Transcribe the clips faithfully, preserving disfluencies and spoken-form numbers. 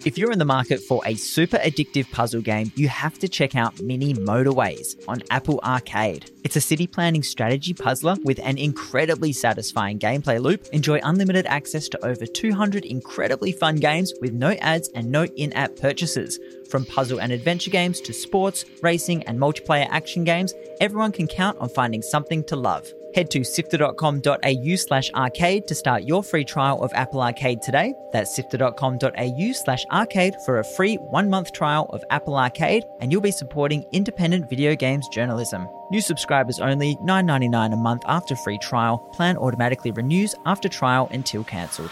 If you're in the market for a super addictive puzzle game, you have to check out Mini Motorways on Apple Arcade. It's a city planning strategy puzzler with an incredibly satisfying gameplay loop. Enjoy unlimited access to over two hundred incredibly fun games with no ads and no in-app purchases. From puzzle and adventure games to sports, racing and multiplayer action games, everyone can count on finding something to love. Head to sifter.com.au slash arcade to start your free trial of Apple Arcade today. That's sifter.com.au slash arcade for a free one-month trial of Apple Arcade, and you'll be supporting independent video games journalism. New subscribers only, nine dollars and ninety-nine cents a month after free trial. Plan automatically renews after trial until cancelled.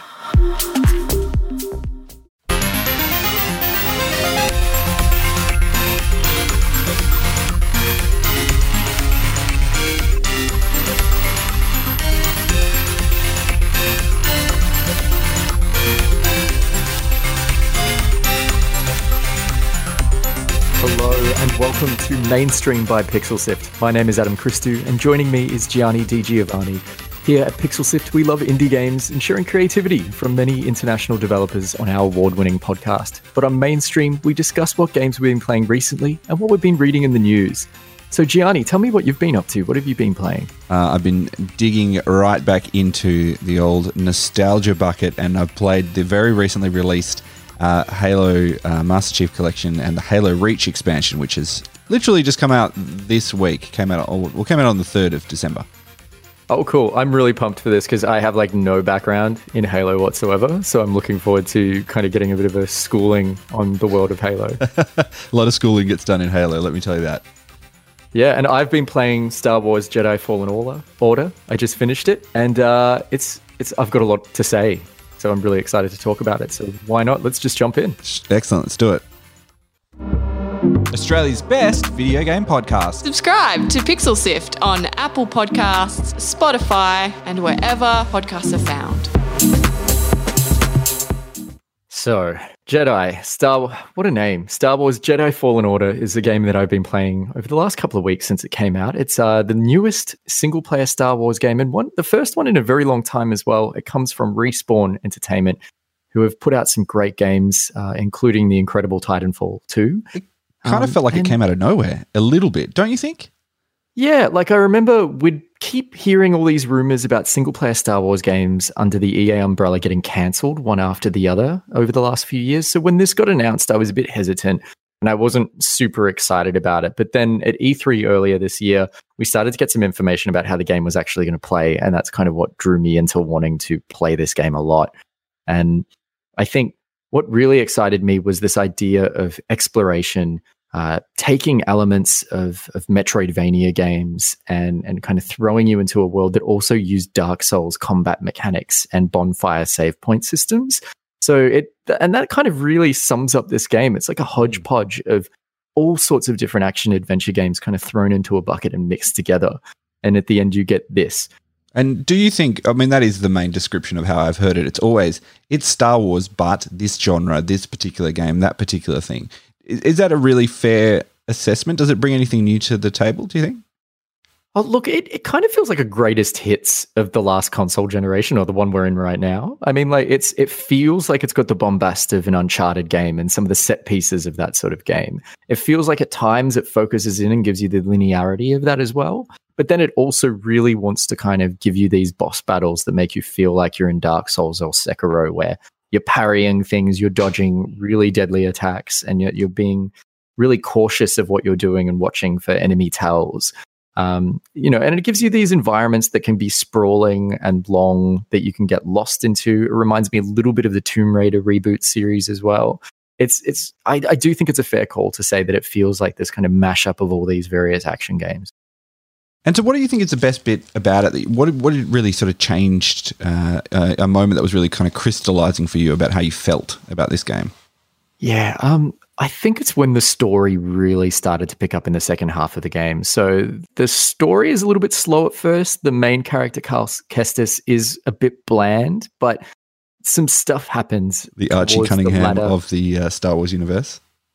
Hello and welcome to Mainstream by PixelSift. My name is Adam Christou and joining me is Gianni Di Giovanni. Here at PixelSift, we love indie games and sharing creativity from many international developers on our award-winning podcast. But on Mainstream, we discuss what games we've been playing recently and what we've been reading in the news. So Gianni, tell me what you've been up to. What have you been playing? Uh, I've been digging right back into the old nostalgia bucket, and I've played the very recently released Uh, Halo uh, Master Chief Collection and the Halo Reach expansion, which has literally just come out this week. Came out, well, came out on the third of December. Oh, cool. I'm really pumped for this because I have like no background in Halo whatsoever. So I'm looking forward to kind of getting a bit of a schooling on the world of Halo. A lot of schooling gets done in Halo, let me tell you that. Yeah, and I've been playing Star Wars Jedi Fallen Order. I just finished it, and uh, it's it's. I've got a lot to say. So I'm really excited to talk about it. So why not? Let's just jump in. Excellent. Let's do it. Australia's best video game podcast. Subscribe to PixelSift on Apple Podcasts, Spotify, and wherever podcasts are found. So, Jedi, Star what a name. Star Wars Jedi Fallen Order is a game that I've been playing over the last couple of weeks since it came out. It's uh, the newest single-player Star Wars game, and one the first one in a very long time as well. It comes from Respawn Entertainment, who have put out some great games, uh, including the incredible Titanfall two. It kind um, of felt like it came out of nowhere, a little bit, don't you think? Yeah, like I remember we'd keep hearing all these rumors about single-player Star Wars games under the E A umbrella getting cancelled one after the other over the last few years. So when this got announced, I was a bit hesitant and I wasn't super excited about it. But then at E three earlier this year, we started to get some information about how the game was actually going to play. And that's kind of what drew me into wanting to play this game a lot. And I think what really excited me was this idea of exploration, Uh, taking elements of, of Metroidvania games and, and kind of throwing you into a world that also used Dark Souls combat mechanics and bonfire save point systems. So it, and that kind of really sums up this game. It's like a hodgepodge of all sorts of different action adventure games kind of thrown into a bucket and mixed together. And at the end, you get this. And do you think, I mean, that is the main description of how I've heard it. It's always, it's Star Wars, but this genre, this particular game, that particular thing. Is that a really fair assessment? Does it bring anything new to the table, do you think? Oh, look, it, it kind of feels like a greatest hits of the last console generation, or the one we're in right now. I mean, like it's it feels like it's got the bombast of an Uncharted game and some of the set pieces of that sort of game. It feels like at times it focuses in and gives you the linearity of that as well. But then it also really wants to kind of give you these boss battles that make you feel like you're in Dark Souls or Sekiro, where you're parrying things, you're dodging really deadly attacks, and you're, you're being really cautious of what you're doing and watching for enemy tells. Um, you know, and it gives you these environments that can be sprawling and long that you can get lost into. It reminds me a little bit of the Tomb Raider reboot series as well. It's, it's. I, I do think it's a fair call to say that it feels like this kind of mashup of all these various action games. And so what do you think is the best bit about it? What, what really sort of changed uh, a, a moment that was really kind of crystallizing for you about how you felt about this game? Yeah, um, I think it's when the story really started to pick up in the second half of the game. So the story is a little bit slow at first. The main character, Cal Kestis, is a bit bland, but some stuff happens. The Archie Cunningham the of the uh, Star Wars universe.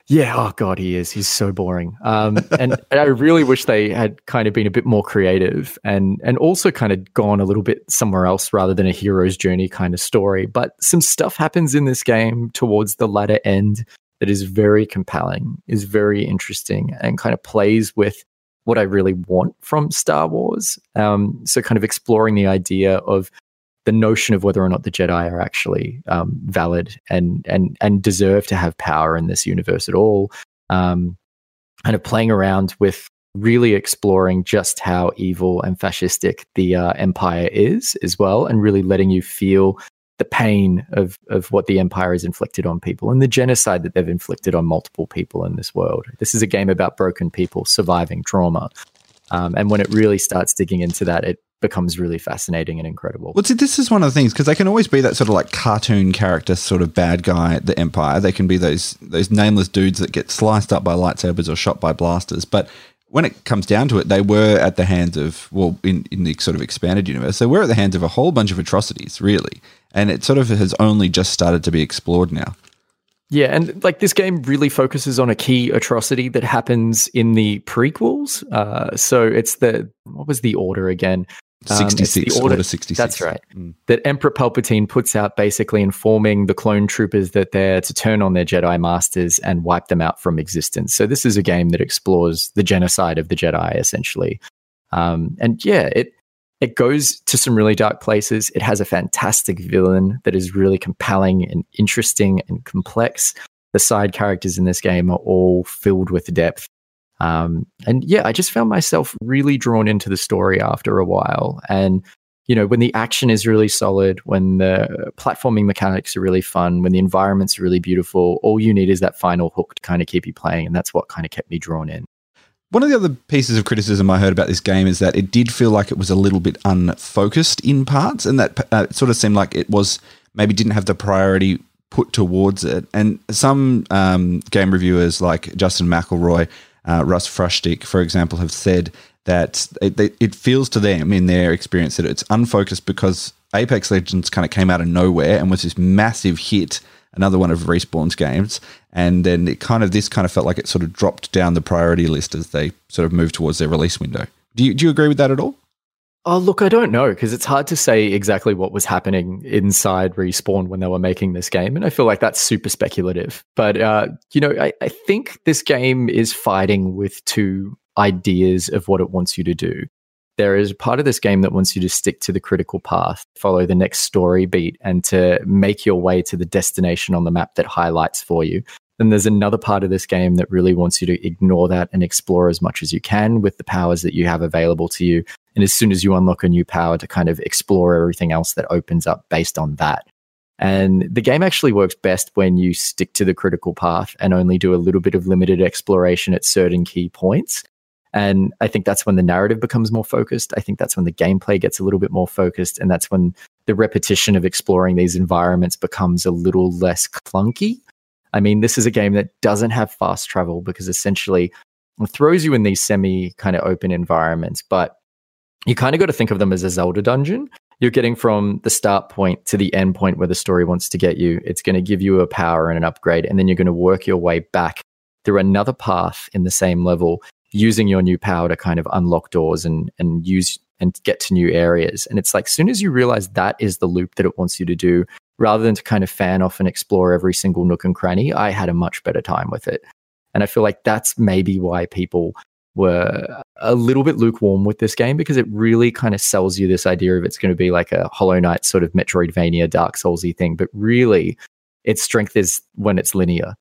Yeah, oh god, he is. He's so boring. Um, and, and I really wish they had kind of been a bit more creative and and also kind of gone a little bit somewhere else rather than a hero's journey kind of story. But some stuff happens in this game towards the latter end that is very compelling, is very interesting, and kind of plays with what I really want from Star Wars. Um, so kind of exploring the idea of the notion of whether or not the Jedi are actually um, valid and and and deserve to have power in this universe at all. Um, kind of playing around with really exploring just how evil and fascistic the uh, Empire is as well, and really letting you feel the pain of of what the Empire has inflicted on people and the genocide that they've inflicted on multiple people in this world. This is a game about broken people surviving trauma. Um, and when it really starts digging into that, it becomes really fascinating and incredible. Well, see, this is one of the things, because they can always be that sort of like cartoon character sort of bad guy at the Empire. They can be those those nameless dudes that get sliced up by lightsabers or shot by blasters. But when it comes down to it, they were at the hands of, well, in, in the sort of expanded universe, they were at the hands of a whole bunch of atrocities, really. And it sort of has only just started to be explored now. Yeah, and like this game really focuses on a key atrocity that happens in the prequels. Uh, so it's the, what was the order again? Um, sixty-six, order, order sixty-six. That's right. Mm. That Emperor Palpatine puts out basically informing the clone troopers that they're to turn on their Jedi Masters and wipe them out from existence. So this is a game that explores the genocide of the Jedi, essentially. Um, and yeah, it it goes to some really dark places. It has a fantastic villain that is really compelling and interesting and complex. The side characters in this game are all filled with depth. Um, and yeah, I just found myself really drawn into the story after a while. And, you know, when the action is really solid, when the platforming mechanics are really fun, when the environments are really beautiful, all you need is that final hook to kind of keep you playing. And that's what kind of kept me drawn in. One of the other pieces of criticism I heard about this game is that it did feel like it was a little bit unfocused in parts, and that uh, it sort of seemed like it was maybe didn't have the priority put towards it. And some um, game reviewers like Justin McElroy, Uh, Russ Frushtick, for example, have said that it, it feels to them, in their experience, that it's unfocused because Apex Legends kind of came out of nowhere and was this massive hit, another one of Respawn's games, and then it kind of this kind of felt like it sort of dropped down the priority list as they sort of moved towards their release window. Do you do you agree with that at all? Oh, look, I don't know, because it's hard to say exactly what was happening inside Respawn when they were making this game, and I feel like that's super speculative. But, uh, you know, I, I think this game is fighting with two ideas of what it wants you to do. There is a part of this game that wants you to stick to the critical path, follow the next story beat, and to make your way to the destination on the map that highlights for you. Then there's another part of this game that really wants you to ignore that and explore as much as you can with the powers that you have available to you. And as soon as you unlock a new power, to kind of explore everything else that opens up based on that. And the game actually works best when you stick to the critical path and only do a little bit of limited exploration at certain key points. And I think that's when the narrative becomes more focused. I think that's when the gameplay gets a little bit more focused. And that's when the repetition of exploring these environments becomes a little less clunky. I mean, this is a game that doesn't have fast travel because essentially it throws you in these semi kind of open environments, but you kind of got to think of them as a Zelda dungeon. You're getting from the start point to the end point where the story wants to get you. It's going to give you a power and an upgrade, and then you're going to work your way back through another path in the same level, using your new power to kind of unlock doors and and use and get to new areas. And it's like, as soon as you realize that is the loop that it wants you to do, rather than to kind of fan off and explore every single nook and cranny, I had a much better time with it. And I feel like that's maybe why people were a little bit lukewarm with this game, because it really kind of sells you this idea of it's going to be like a Hollow Knight sort of Metroidvania, Dark Souls-y thing. But really, its strength is when it's linear.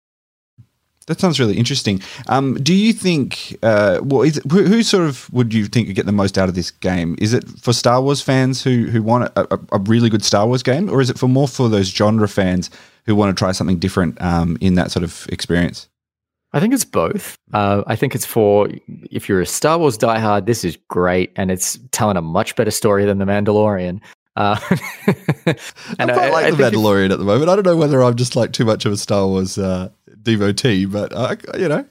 That sounds really interesting. Um, do you think, uh, well, is it, who, who sort of would you think would get the most out of this game? Is it for Star Wars fans who who want a, a, a really good Star Wars game, or is it for more for those genre fans who want to try something different um, in that sort of experience? I think it's both. Uh, I think it's for, if you're a Star Wars diehard, this is great, and it's telling a much better story than The Mandalorian. Uh, and I quite I, like I The Mandalorian if, at the moment. I don't know whether I'm just like too much of a Star Wars uh, devotee, but uh, you know.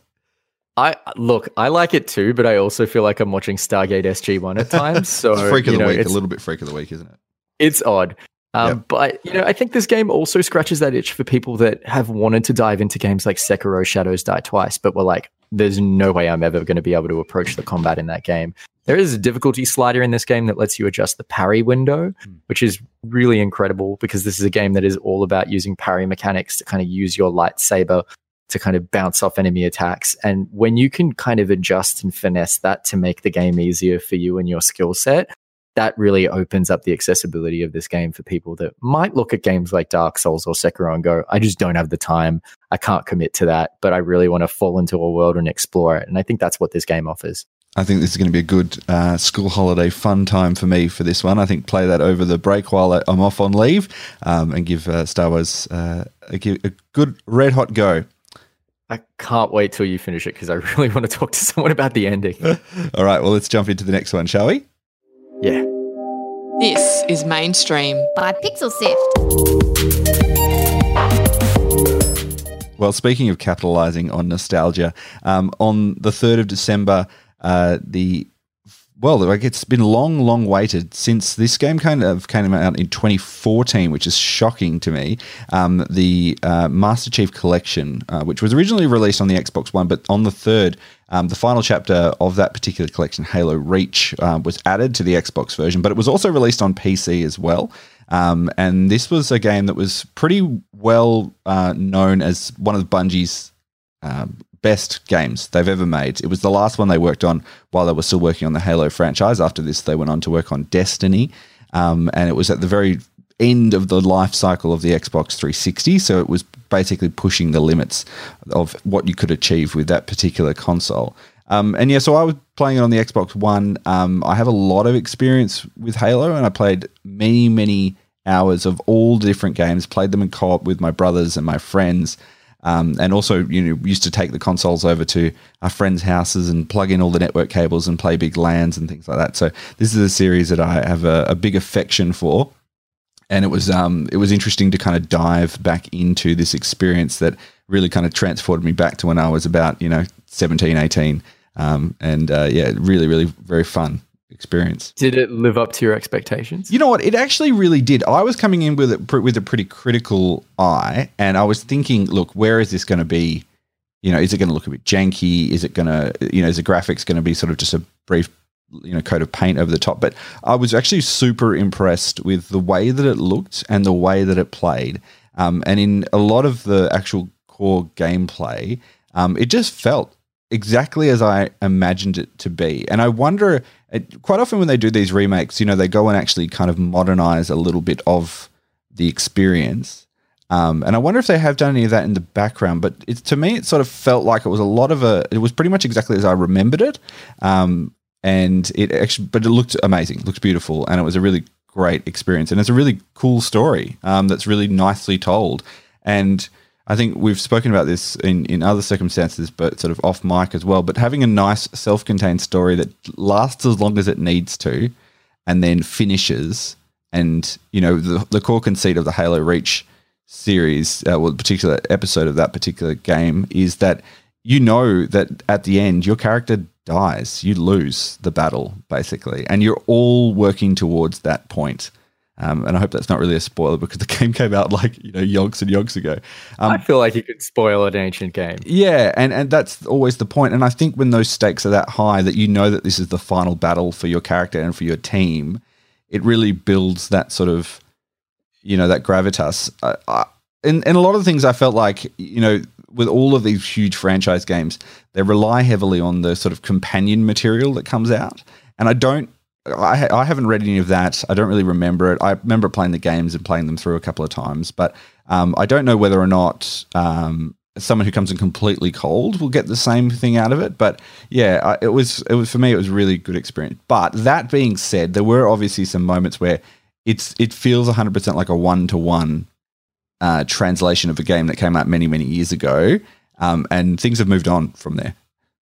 I look, I like it too, but I also feel like I'm watching Stargate S G one at times. So it's freak of you the know, week, a little bit freak of the week, isn't it? It's odd. Um, Yep. But, you know, I think this game also scratches that itch for people that have wanted to dive into games like Sekiro Shadows Die Twice, but were like, there's no way I'm ever going to be able to approach the combat in that game. There is a difficulty slider in this game that lets you adjust the parry window, which is really incredible because this is a game that is all about using parry mechanics to kind of use your lightsaber to kind of bounce off enemy attacks. And when you can kind of adjust and finesse that to make the game easier for you and your skill set, that really opens up the accessibility of this game for people that might look at games like Dark Souls or Sekiro and go, I just don't have the time. I can't commit to that, but I really want to fall into a world and explore it. And I think that's what this game offers. I think this is going to be a good uh, school holiday fun time for me for this one. I think play that over the break while I'm off on leave um, and give uh, Star Wars uh, a, a good red hot go. I can't wait till you finish it because I really want to talk to someone about the ending. All right, well, let's jump into the next one, shall we? Yeah. This is Mainstream by Pixel Sift. Well, speaking of capitalizing on nostalgia, um, on the third of December, uh, the well, like it's been long, long waited since this game kind of came out in twenty fourteen, which is shocking to me. Um, the uh, Master Chief Collection, uh, which was originally released on the Xbox One, but on the third, um, the final chapter of that particular collection, Halo Reach, uh, was added to the Xbox version, but it was also released on P C as well. Um, and this was a game that was pretty well uh, known as one of Bungie's um, best games they've ever made. It was the last one they worked on while they were still working on the Halo franchise. After this, they went on to work on Destiny, um, and it was at the very end of the life cycle of the Xbox three sixty, so it was basically pushing the limits of what you could achieve with that particular console. Um, and yeah, so I was playing it on the Xbox One. Um, I have a lot of experience with Halo, and I played many, many hours of all the different games, played them in co-op with my brothers and my friends. Um, and also, you know, used to take the consoles over to our friends' houses and plug in all the network cables and play big LANs and things like that. So this is a series that I have a, a big affection for, and it was um, it was interesting to kind of dive back into this experience that really kind of transported me back to when I was about, you know, seventeen, eighteen, um, and uh, yeah, really, really very fun experience. Did it live up to your expectations? You know what? It actually really did. I was coming in with it with a pretty critical eye, and I was thinking, look, where is this going to be? You know, is it going to look a bit janky? Is it going to, you know, is the graphics going to be sort of just a brief, you know, coat of paint over the top? But I was actually super impressed with the way that it looked and the way that it played. Um, and in a lot of the actual core gameplay, um, it just felt exactly as I imagined it to be. And I wonder, it, quite often when they do these remakes, you know, they go and actually kind of modernize a little bit of the experience. Um, and I wonder if they have done any of that in the background. But it, to me, it sort of felt like it was a lot of a, it was pretty much exactly as I remembered it. Um, and it actually, but it looked amazing, looked beautiful. And it was a really great experience. And it's a really cool story um, that's really nicely told. And I think we've spoken about this in, in other circumstances, but sort of off mic as well. But having a nice self-contained story that lasts as long as it needs to and then finishes, and, you know, the, the core conceit of the Halo Reach series, uh, well, the particular episode of that particular game is that you know that at the end your character dies. You lose the battle, basically. And you're all working towards that point. Um, and I hope that's not really a spoiler because the game came out like, you know, yonks and yonks ago. Um, I feel like you could spoil an ancient game. Yeah, and, and that's always the point. And I think when those stakes are that high that you know that this is the final battle for your character and for your team, it really builds that sort of, you know, that gravitas. I, I, and, and a lot of things I felt like, you know, with all of these huge franchise games, they rely heavily on the sort of companion material that comes out. And I don't, I, I haven't read any of that. I don't really remember it. I remember playing the games and playing them through a couple of times, but um, I don't know whether or not um, someone who comes in completely cold will get the same thing out of it. But yeah, I, it was it was for me. It was a really good experience. But that being said, there were obviously some moments where it's it feels one hundred percent like a one to one translation of a game that came out many many years ago, um, and things have moved on from there.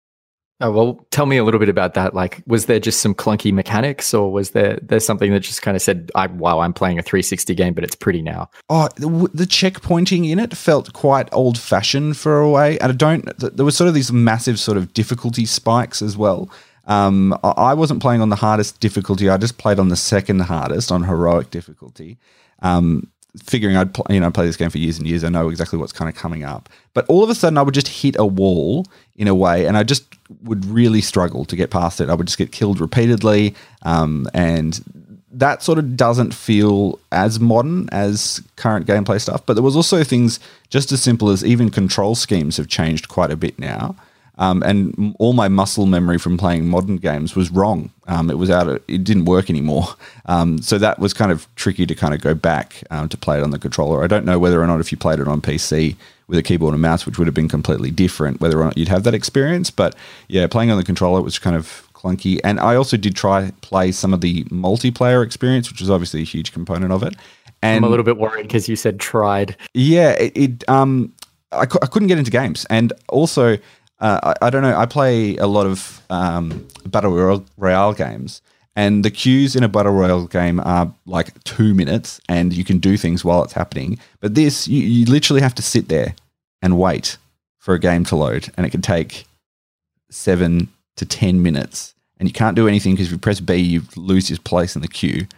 Oh, well, tell me a little bit about that. Like, was there just some clunky mechanics, or was there there's something that just kind of said, I, wow, I'm playing a three sixty game, but it's pretty now? Oh, the, the checkpointing in it felt quite old-fashioned for a way. And I don't, there was sort of these massive sort of difficulty spikes as well. Um, I wasn't playing on the hardest difficulty. I just played on the second hardest, on heroic difficulty. Um, figuring I'd pl- you know play this game for years and years, I know exactly what's kind of coming up. But all of a sudden, I would just hit a wall in a way, and I just would really struggle to get past it. I would just get killed repeatedly, um, and that sort of doesn't feel as modern as current gameplay stuff. But there was also things just as simple as even control schemes have changed quite a bit now. Um, and all my muscle memory from playing modern games was wrong. Um, it was out of, it didn't work anymore. Um, so that was kind of tricky to kind of go back um, to play it on the controller. I don't know whether or not if you played it on P C with a keyboard and mouse, which would have been completely different, whether or not you'd have that experience. But yeah, playing on the controller was kind of clunky. And I also did try play some of the multiplayer experience, which was obviously a huge component of it. And I'm a little bit worried because you said tried. Yeah, it, it um, I, cu- I couldn't get into games. And also, Uh, I, I don't know. I play a lot of um, Battle Royale, Royale games, and the queues in a Battle Royale game are like two minutes, and you can do things while it's happening. But this, you, you literally have to sit there and wait for a game to load, and it can take seven to ten minutes, and you can't do anything because if you press B, you lose your place in the queue.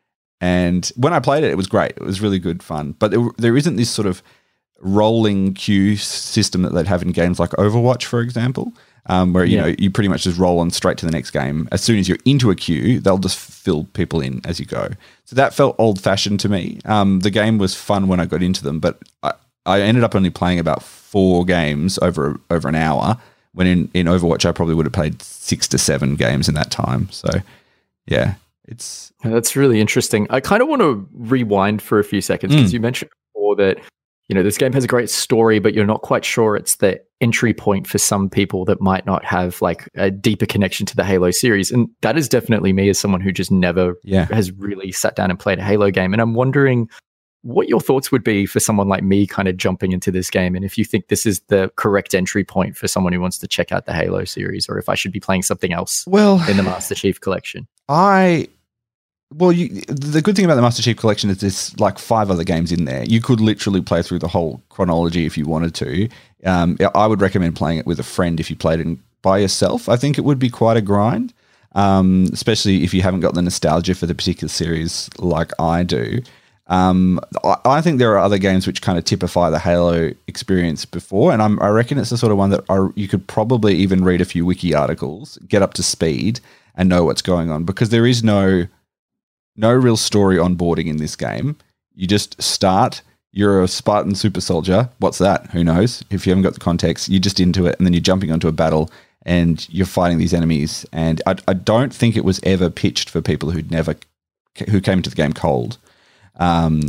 And when I played it, it was great. It was really good fun. But there, there isn't this sort of rolling queue system that they'd have in games like Overwatch, for example, um, where you Yeah. know you pretty much just roll on straight to the next game. As soon as you're into a queue, they'll just fill people in as you go. So that felt old-fashioned to me. Um, the game was fun when I got into them, but I, I ended up only playing about four games over over an hour. When in, in Overwatch, I probably would have played six to seven games in that time. So yeah, it's That's really interesting. I kind of want to rewind for a few seconds because Mm. you mentioned before that, you know, this game has a great story, but you're not quite sure it's the entry point for some people that might not have like a deeper connection to the Halo series. And that is definitely me as someone who just never yeah. has really sat down and played a Halo game. And I'm wondering what your thoughts would be for someone like me kind of jumping into this game. And if you think this is the correct entry point for someone who wants to check out the Halo series, or if I should be playing something else Well, in the Master Chief Collection. I well, you, the good thing about the Master Chief Collection is there's like five other games in there. You could literally play through the whole chronology if you wanted to. Um, I would recommend playing it with a friend if you played it by yourself. I think it would be quite a grind, um, especially if you haven't got the nostalgia for the particular series like I do. Um, I, I think there are other games which kind of typify the Halo experience before, and I'm, I reckon it's the sort of one that are, you could probably even read a few wiki articles, get up to speed, and know what's going on, because there is no no real story onboarding in this game. You just start, you're a Spartan super soldier. What's that? Who knows? If you haven't got the context, you're just into it, and then you're jumping onto a battle, and you're fighting these enemies. And I, I don't think it was ever pitched for people who'd never, who came into the game cold. Um,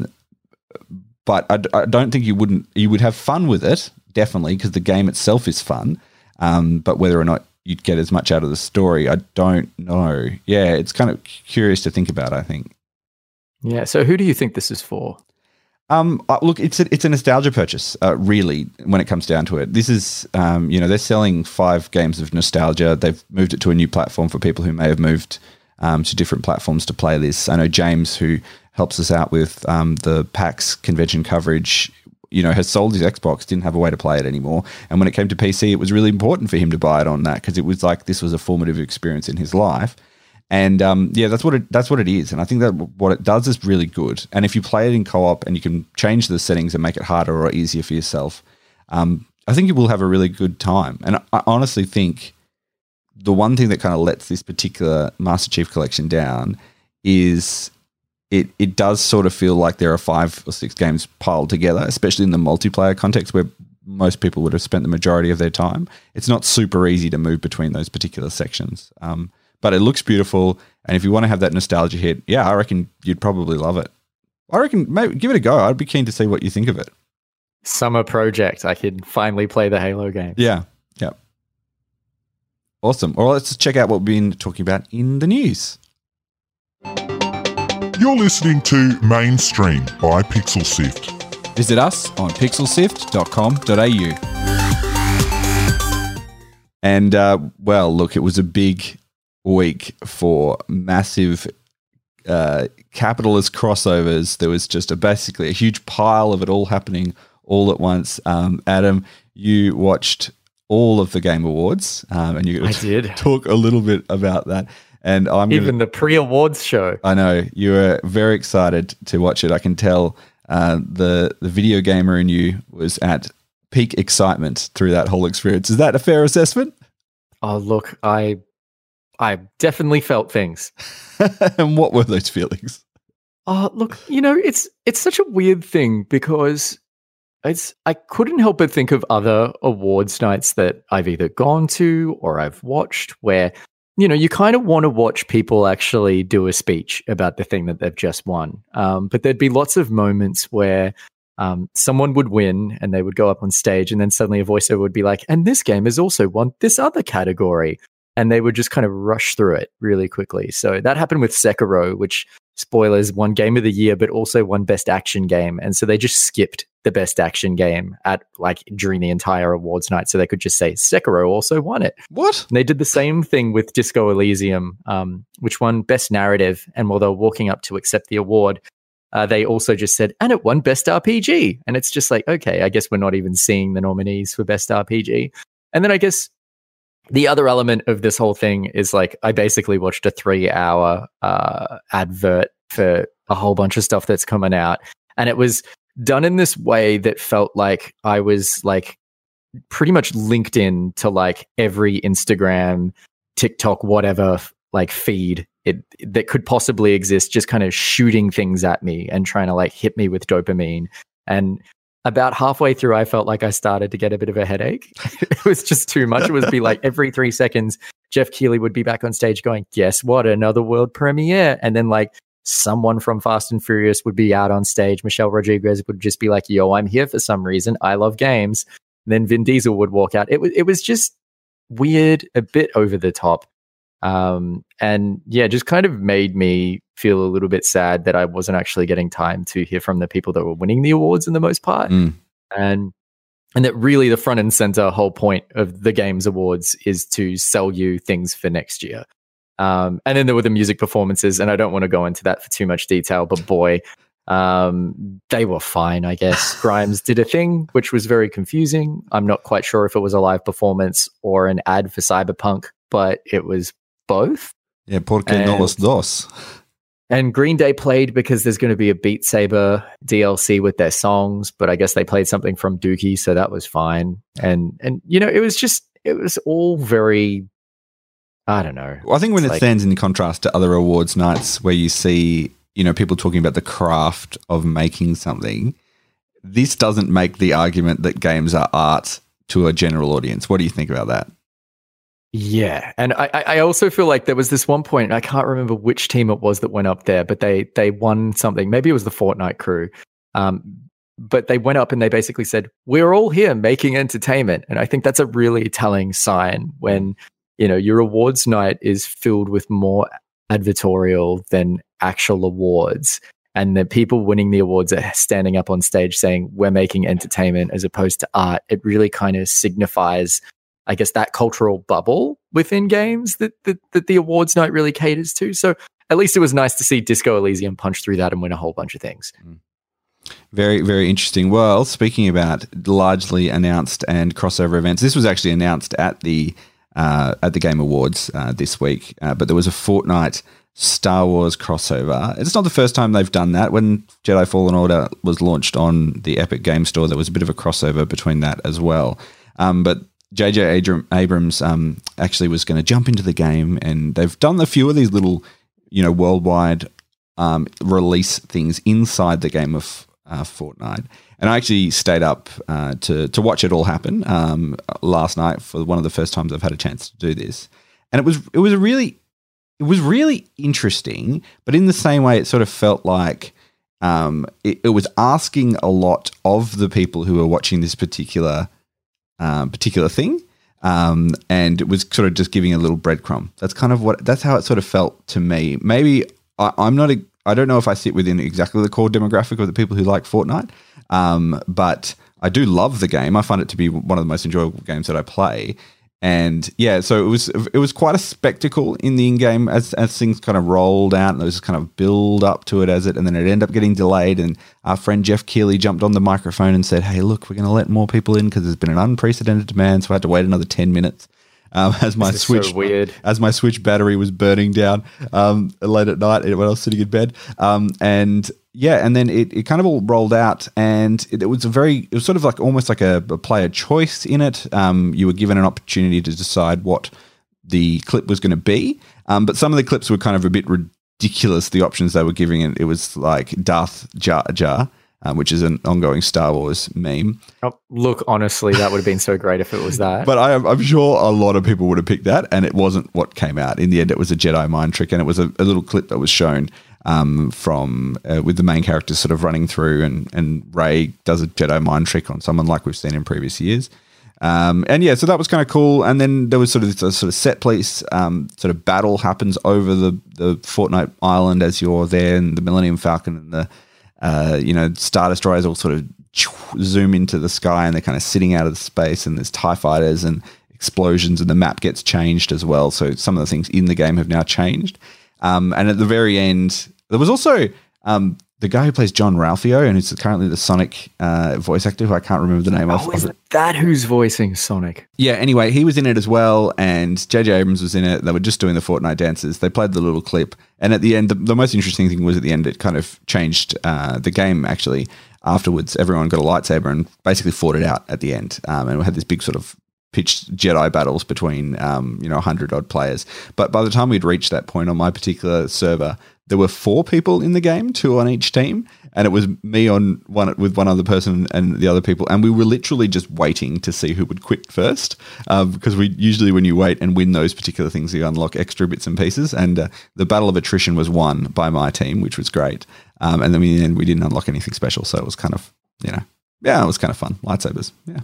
but I, I don't think you wouldn't, you would have fun with it, definitely, because the game itself is fun. Um, but whether or not you'd get as much out of the story, I don't know. Yeah, it's kind of curious to think about, I think. Yeah. So who do you think this is for? Um, uh, look, it's a, it's a nostalgia purchase, uh, really, when it comes down to it. This is, um, you know, they're selling five games of nostalgia. They've moved it to a new platform for people who may have moved um, to different platforms to play this. I know James, who helps us out with um, the PAX convention coverage, you know, has sold his Xbox, didn't have a way to play it anymore. And when it came to P C, it was really important for him to buy it on that, because it was like this was a formative experience in his life. And um, yeah, that's what it that's what it is. And I think that what it does is really good. And if you play it in co-op and you can change the settings and make it harder or easier for yourself, um, I think you will have a really good time. And I honestly think the one thing that kind of lets this particular Master Chief Collection down is It it does sort of feel like there are five or six games piled together, especially in the multiplayer context where most people would have spent the majority of their time. It's not super easy to move between those particular sections, um, but it looks beautiful. And if you want to have that nostalgia hit, yeah, I reckon you'd probably love it. I reckon maybe give it a go. I'd be keen to see what you think of it. Summer project. I could finally play the Halo game. Yeah, yeah. Awesome. All right, let's check out what we've been talking about in the news. You're listening to Mainstream by Pixel Sift. Visit us on pixel sift dot com dot a u. And, uh, well, look, it was a big week for massive uh, capitalist crossovers. There was just a basically a huge pile of it all happening all at once. Um, Adam, you watched all of the Game Awards, um, and you're going I to did. talk a little bit about that. And I'm Even gonna, the pre-awards show. I know you were very excited to watch it. I can tell uh, the the video gamer in you was at peak excitement through that whole experience. Is that a fair assessment? Oh, look, I I definitely felt things. And what were those feelings? Oh, look, you know, it's it's such a weird thing because it's I couldn't help but think of other awards nights that I've either gone to or I've watched where, you know, you kind of want to watch people actually do a speech about the thing that they've just won. Um, but there'd be lots of moments where um, someone would win and they would go up on stage and then suddenly a voiceover would be like, and this game has also won this other category. And they would just kind of rush through it really quickly. So that happened with Sekiro, which, spoilers, won Game of the Year, but also won Best Action Game. And so they just skipped the Best Action Game at like during the entire awards night. So they could just say Sekiro also won it. What? And they did the same thing with Disco Elysium, um, which won Best Narrative. And while they were walking up to accept the award, uh, they also just said, and it won Best R P G. And it's just like, okay, I guess we're not even seeing the nominees for Best R P G. And then I guess the other element of this whole thing is like I basically watched a three hour uh, advert for a whole bunch of stuff that's coming out. And it was done in this way that felt like I was like pretty much linked in to like every Instagram, TikTok, whatever like feed it that could possibly exist, just kind of shooting things at me and trying to like hit me with dopamine. And about halfway through, I felt like I started to get a bit of a headache. It was just too much. It would be like every three seconds, Jeff Keighley would be back on stage going, guess what? Another world premiere. And then like someone from Fast and Furious would be out on stage. Michelle Rodriguez would just be like, yo, I'm here for some reason. I love games. And then Vin Diesel would walk out. It was, it was just weird, a bit over the top. Um, and yeah, just kind of made me feel a little bit sad that I wasn't actually getting time to hear from the people that were winning the awards in the most part. Mm. And and that really the front and center whole point of the Games Awards is to sell you things for next year. Um, and then there were the music performances, and I don't want to go into that for too much detail, but boy, um, they were fine, I guess. Grimes did a thing, which was very confusing. I'm not quite sure if it was a live performance or an ad for Cyberpunk, but it was both. Yeah, porque and, no los dos. And Green Day played because there's going to be a Beat Saber D L C with their songs, but I guess they played something from Dookie, so that was fine. And, and you know, it was just, it was all very, I don't know. Well, I think when it's it like, stands in contrast to other awards nights where you see, you know, people talking about the craft of making something, this doesn't make the argument that games are art to a general audience. What do you think about that? Yeah, and I, I also feel like there was this one point, I can't remember which team it was that went up there, but they they won something. Maybe it was the Fortnite crew. Um, but they went up and they basically said, we're all here making entertainment. And I think that's a really telling sign when, you know, your awards night is filled with more advertorial than actual awards. And the people winning the awards are standing up on stage saying, we're making entertainment as opposed to art. It really kind of signifies, I guess, that cultural bubble within games that, that that the awards night really caters to. So at least it was nice to see Disco Elysium punch through that and win a whole bunch of things. Very, very interesting. Well, speaking about largely announced and crossover events, this was actually announced at the uh, at the Game Awards uh, this week, uh, but there was a Fortnite Star Wars crossover. It's not the first time they've done that. When Jedi Fallen Order was launched on the Epic Game Store, there was a bit of a crossover between that as well. Um, but J J Abrams um, actually was going to jump into the game, and they've done a few of these little, you know, worldwide um, release things inside the game of uh, Fortnite. And I actually stayed up uh, to to watch it all happen um, last night for one of the first times I've had a chance to do this, and it was it was a really it was really interesting. But in the same way, it sort of felt like um, it, it was asking a lot of the people who were watching this particular. Um, particular thing, um, and it was sort of just giving a little breadcrumb. That's kind of what. That's how it sort of felt to me. Maybe I, I'm not. A, I don't know if I sit within exactly the core demographic of the people who like Fortnite, um, but I do love the game. I find it to be one of the most enjoyable games that I play. And yeah, so it was it was quite a spectacle in the in-game as as things kind of rolled out, and there was kind of build up to it as it, and then it ended up getting delayed. And our friend Jeff Keighley jumped on the microphone and said, "Hey, look, we're going to let more people in because there's been an unprecedented demand, so I had to wait another ten minutes." um, as my This is Switch so weird. as my Switch battery was burning down um, late at night when I was sitting in bed. Um, and yeah, and then it, it kind of all rolled out, and it, it was a very, it was sort of like almost like a, a player choice in it. Um, you were given an opportunity to decide what the clip was going to be, um, but some of the clips were kind of a bit ridiculous. The options they were giving it, it was like Darth Jar Jar, um, which is an ongoing Star Wars meme. Oh, look, honestly, that would have been so great if it was that. But I, I'm sure a lot of people would have picked that, and it wasn't what came out. In the end, it was a Jedi mind trick, and it was a, a little clip that was shown um, from uh, with the main characters sort of running through, and and Rey does a Jedi mind trick on someone like we've seen in previous years. Um, and yeah, so that was kind of cool. And then there was sort of this sort of set piece, um, sort of battle happens over the, the Fortnite island as you're there, and the Millennium Falcon and the, uh, you know, Star Destroyers all sort of zoom into the sky, and they're kind of sitting out of the space, and there's TIE fighters and explosions, and the map gets changed as well. So some of the things in the game have now changed. Um, and at the very end, there was also, um, the guy who plays John Ralphio, and who's currently the Sonic uh, voice actor, who I can't remember the name of. Oh, is that who's voicing Sonic? Yeah, anyway, he was in it as well, and J J Abrams was in it. They were just doing the Fortnite dances. They played the little clip, and at the end, the, the most interesting thing was at the end, it kind of changed uh, the game, actually. Afterwards, everyone got a lightsaber and basically fought it out at the end, um, and we had this big sort of pitched Jedi battles between, um, you know, one hundred odd players. But by the time we'd reached that point on my particular server, there were four people in the game, two on each team, and it was me on one with one other person and the other people, and we were literally just waiting to see who would quit first, um, because we usually, when you wait and win those particular things, you unlock extra bits and pieces. And uh, the battle of attrition was won by my team, which was great. Um, and then in the end, we didn't unlock anything special, so it was kind of, you know, yeah, it was kind of fun. Lightsabers, yeah.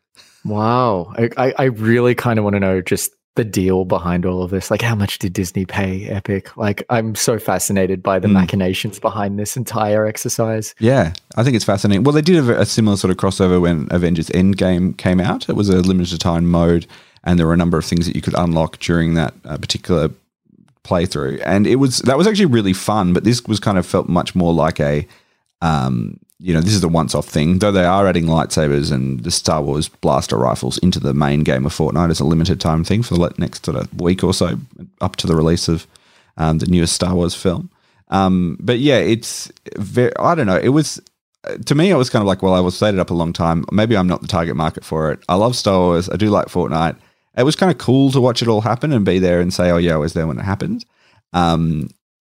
Wow, I, I, I really kind of want to know just the deal behind all of this. Like, how much did Disney pay Epic? Like, I'm so fascinated by the mm. machinations behind this entire exercise. Yeah, I think it's fascinating. Well, they did a, a similar sort of crossover when Avengers Endgame came out. It was a limited time mode, and there were a number of things that you could unlock during that uh, particular playthrough. And it was that was actually really fun, but this was kind of felt much more like a, um, you know, this is a once-off thing, though they are adding lightsabers and the Star Wars blaster rifles into the main game of Fortnite as a limited time thing for the next sort of week or so, up to the release of um, the newest Star Wars film. Um, but yeah, it's very, I don't know. It was, to me, it was kind of like, well, I was slated up a long time. Maybe I'm not the target market for it. I love Star Wars. I do like Fortnite. It was kind of cool to watch it all happen and be there and say, oh yeah, I was there when it happened. Um,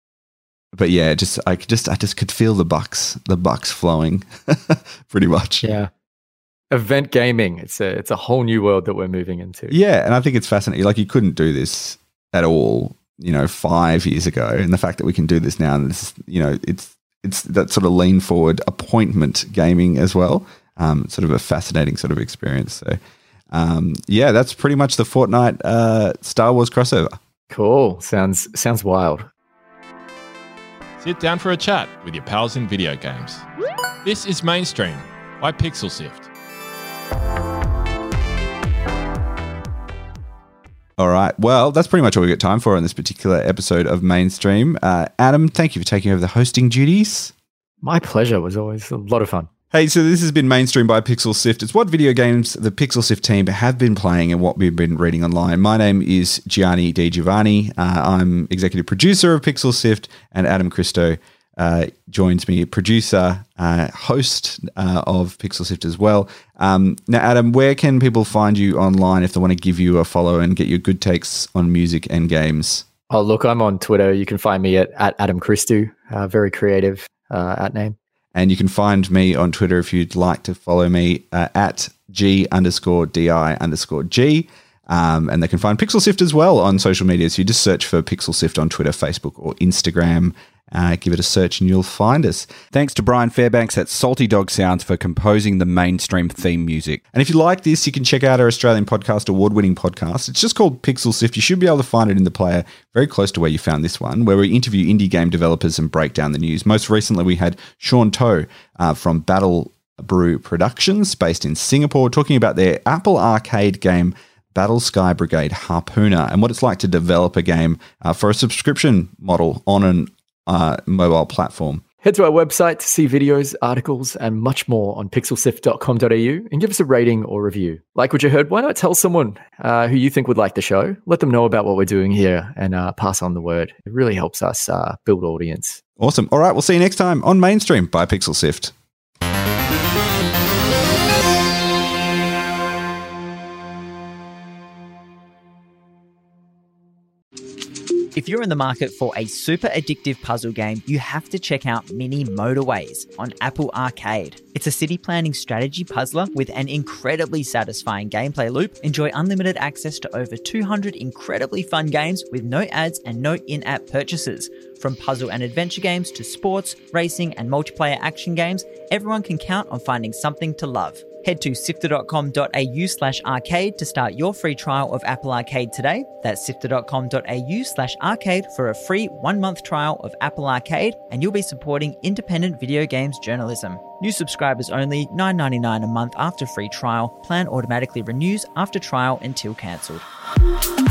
But yeah, just I just I just could feel the bucks, the bucks flowing, pretty much. Yeah, event gaming. It's a it's a whole new world that we're moving into. Yeah, and I think it's fascinating. Like, you couldn't do this at all, you know, five years ago, and the fact that we can do this now, and this, you know, it's it's that sort of lean forward appointment gaming as well. Um, sort of a fascinating sort of experience. So, um, yeah, that's pretty much the Fortnite uh, Star Wars crossover. Cool. Sounds sounds wild. Sit down for a chat with your pals in video games. This is Mainstream by PixelSift. All right. Well, that's pretty much all we got time for on this particular episode of Mainstream. Uh, Adam, thank you for taking over the hosting duties. My pleasure. It was always a lot of fun. Hey, so this has been Mainstream by PixelSift. It's what video games the PixelSift team have been playing and what we've been reading online. My name is Gianni Di Giovanni. Uh, I'm executive producer of PixelSift, and Adam Christo uh, joins me, producer, uh, host uh, of PixelSift as well. Um, now, Adam, where can people find you online if they want to give you a follow and get your good takes on music and games? Oh, look, I'm on Twitter. You can find me at, at Adam Christo, uh, very creative uh, at name. And you can find me on Twitter if you'd like to follow me uh, at G underscore DI underscore G. Um, and they can find PixelSift as well on social media. So you just search for PixelSift on Twitter, Facebook, or Instagram. Uh, give it a search and you'll find us. Thanks to Brian Fairbanks at Salty Dog Sounds for composing the Mainstream theme music. And if you like this, you can check out our Australian podcast, award-winning podcast. It's just called PixelSift. You should be able to find it in the player, very close to where you found this one, where we interview indie game developers and break down the news. Most recently, we had Sean Toe uh, from Battle Brew Productions, based in Singapore, talking about their Apple Arcade game, Battle Sky Brigade Harpooner, and what it's like to develop a game uh, for a subscription model on an Uh, mobile platform. Head to our website to see videos, articles, and much more on pixel sift dot com dot a u and give us a rating or review. Like what you heard? Why not tell someone uh, who you think would like the show? Let them know about what we're doing here and uh, pass on the word. It really helps us uh, build audience. Awesome. All right, we'll see you next time on Mainstream by Pixel Sift. If you're in the market for a super addictive puzzle game, you have to check out Mini Motorways on Apple Arcade. It's a city planning strategy puzzler with an incredibly satisfying gameplay loop. Enjoy unlimited access to over two hundred incredibly fun games with no ads and no in-app purchases. From puzzle and adventure games to sports, racing, and multiplayer action games, everyone can count on finding something to love. Head to sifter dot com dot a u slash arcade to start your free trial of Apple Arcade today. That's sifter dot com dot a u slash arcade for a free one-month trial of Apple Arcade, and you'll be supporting independent video games journalism. New subscribers only, nine dollars and ninety-nine cents a month after free trial. Plan automatically renews after trial until cancelled.